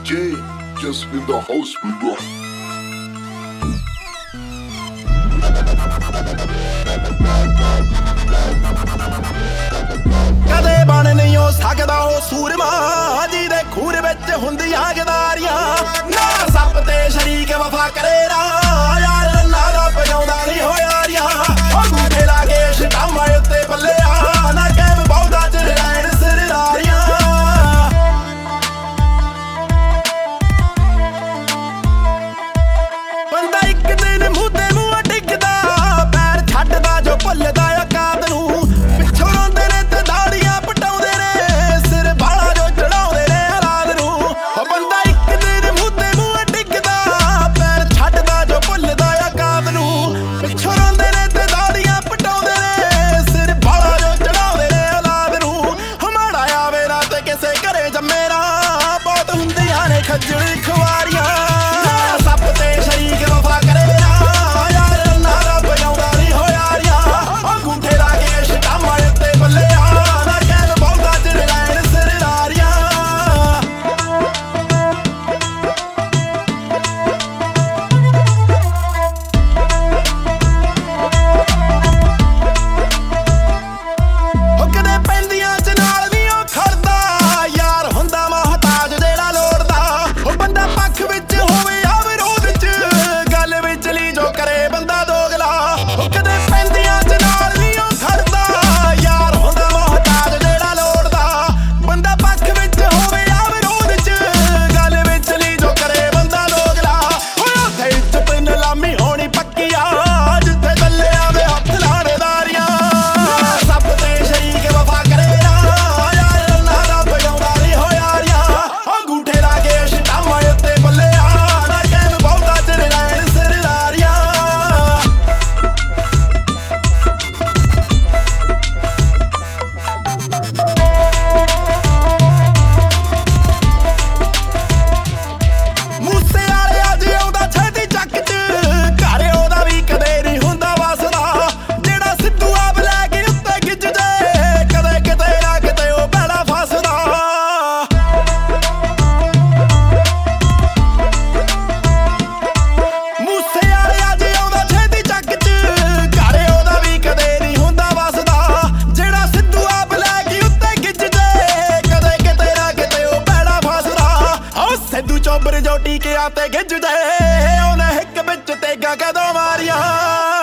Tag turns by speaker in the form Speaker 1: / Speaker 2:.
Speaker 1: DJ just in the house, bro.
Speaker 2: ਕਦੇ ਬਣ ਨਹੀਂ ਹੋ ਸਕਦਾ ਉਹ ਸੂਰਮਾ ਜਿਹਦੇ ਖੂਰ ਵਿੱਚ ਹੁੰਦੀਆਂ ਗਦਾਰੀਆਂ ਨਾ ਸੱਪ ਤੇ ਸ਼ਰੀਕ ਵਫਾ ਕਰੇ ਨਾ ਯਾਰ ਨਾ ਦਾ ਪਜਾਉਂਦਾ ਨਹੀਂ ਹੋ ਯਾਰੀਆਂ ਉਹ ਗੂਠੇ ਲਾ ਕੇ ਸ਼ਟਾਮਾਂ ਉੱਤੇ ਪੱਲਿਆ ਨਾ ਕੈਮ ਬਹੁਤਾ ਚ ਰਹਿਣ ਸਰਦਾਰੀਆਂ ਬੰਦਾ ਇੱਕ ਦਿਨ ਮੂੰਹ ਤੇ ਮੂੰਹ ਟਿਕਦਾ ਪੈਰ ਛੱਡਦਾ ਜੋ ਭੁੱਲਦਾ ਔਕਾਤ ਨੂੰ ਪਿੱਛੋਂ ਰੋਂਦੇ ਨੇ ਤੇ ਦਾੜੀਆਂ ਪਟਾਉਂਦੇ ਨੇ ਸਿਰ ਬਾਲਾ ਜੋ ਚੜਾਉਂਦੇ ਨੇ ਹਾਲਾਤ ਨੂੰ ਉਹ ਬੰਦਾ ਇੱਕ ਦਿਨ ਮੂੰਹ ਤੇ ਮੂੰਹ ਟਿਕਦਾ ਪੈਰ ਛੱਡਦਾ ਜੋ ਭੁੱਲਦਾ ਔਕਾਤ ਨੂੰ ਪਿੱਛੋਂ ਰੋਂਦੇ ਨੇ ਤੇ ਦਾੜੀਆਂ ਪਟਾਉਂਦੇ ਨੇ ਸਿਰ ਬਾਲਾ ਜੋ ਚੜਾਉਂਦੇ ਨੇ ਹਾਲਾਤ ਨੂੰ ਹਮਾੜਾ ਆਵੇ ਨਾ ਤੇ ਕਿਸੇ ਘਰੇ ਜੰਮੇ ਨਾ ਬਹੁਤ ਹੁੰਦੀਆਂ ਨੇ ਖੱਜਲ ਖਵਾਰੀਆਂ ਸੱਪ ਤੇ ਸ਼ਰੀਕ ਵਫਾ ਕਰੇ ਨਾ ਯਾਰ ਨਾ ਰੱਬ ਜਾਉਂਦਾ ਨਹੀਂ ਹੋ ਯਾਰੀਆਂ ਉਹ ਗੂਠੇ ਲਾ ਕੇ ਸ਼ਟਾਮਾਂ ਉੱਤੇ ਪੱਲਿਆ ਨਾ ਕਹਿਣ ਬਹੁਤਾ ਚ ਰਹਿਣ ਸਰਦਾਰੀਆਂ ਉਹ ਕਦੇ ਪੈਂਦੀਆਂ ਚ ਨਾਲ ਵੀ ਉਹ ਖੜਦਾ ਯਾਰ ਹੁੰਦਾ ਮੁਹਤਾਜ ਜਿਹੜਾ ਲੋੜਦਾ ਉਹ ਬੰਦਾ ਪੱਖ ਵਿੱਚ ਹੋਵੇ ਆ ਵਿਰੋਧ ਚ ਗੱਲ ਵਿੱਚ ਲਈ ਜੋ ਕਰੇ ਬੰਦਾ ਦੋਗਲਾ ਉਹ ਕਦੇ ਪੈਂਦੀਆਂ ਚ ਨਾਲ ਵੀ ਉਹ ਖੜਦਾ ਯਾਰ ਹੁੰਦਾ ਮੁਹਤਾਜ ਜਿਹੜਾ ਲੋੜਦਾ ਬੰਦਾ ਪੱਖ ਵਿੱਚ ਹੋਵੇ ਆ ਵਿਰੋਧ ਚ ਗੱਲ ਵਿੱਚ ਲਈ ਜੋ ਕਰੇ ਬੰਦਾ ਦੋਗਲਾ ਓਏ ਉੱਥੇ ਇੱਜ਼ਤ ਨਿਲਾਮੀ ਹੋਣੀ ਪੱਕੀ ਆ ਜਿੱਥੇ ਚੱਲੇ ਆਵੇ ਹੱਥ ਲਾੜੇਦਾਰੀਆਂ ਸੱਪ ਤੇ ਸ਼ਰੀਕ ਵਫਾ ਕਰੇ ਨਾ ਯਾਰ ਨਾ ਰੱਬ ਜਾਉਂਦਾ ਨਹੀਂ ਹੋ ਯਾਰੀਆਂ ਉਹ ਗੂਠੇ ਲਾ ਕੇ ਸ਼ਟਾਮਾਂ ਉੱਤੇ ਪੱਲਿਆ ਨਾ ਕਹਿਣ ਬਹੁਤਾ ਚ ਰਹਿਣ ਸਰਦਾਰੀਆਂ ਮੂਸੇ ਵਾਲੇ ਅੱਜ ਆਉਂਦਾ ਛੇਤੀ ਚੱਕ ਚ ਘਰ ਉਹਦਾ ਵੀ ਕਦੇ ਨਹੀਂ ਹੁੰਦਾ ਵਸਦਾ ਜਿਹੜਾ ਸਿੱਧੂ ਆਪ ਲੈ ਕੇ ਉੱਤੇ ਗਿੱਜ ਜੇ ਕਦੇ ਕਿਤੇ ਨਾ ਕਿਤੇ ਉਹ ਬੈੜਾ ਫਸਦਾ ਮੂਸੇ ਵਾਲੇ ਅੱਜ ਆਉਂਦਾ ਛੇਤੀ ਚੱਕ ਚ ਘਰ ਉਹਦਾ ਵੀ ਕਦੇ ਨਹੀਂ ਹੁੰਦਾ ਵਸਦਾ ਜਿਹੜਾ ਸਿੱਧੂ ਆਪ ਲੈ ਕੇ ਉੱਤੇ ਗਿੱਜ ਜੇ ਕਦੇ ਕਿਤੇ ਨਾ ਕਿਤੇ ਉਹ ਬੈੜਾ ਫਸਦਾ ਉਹ ਸਿੱਧੂ ਚੋਬਰ ਜੋ ਟੀਕਿਆਂ ਤੇ ਗਿੱਜ ਜੇ ਉਹਨੇ ਹਿੱਕ ਵਿੱਚ ਤੇਗਾ ਕਦੋਂ ਮਾਰੀਆਂ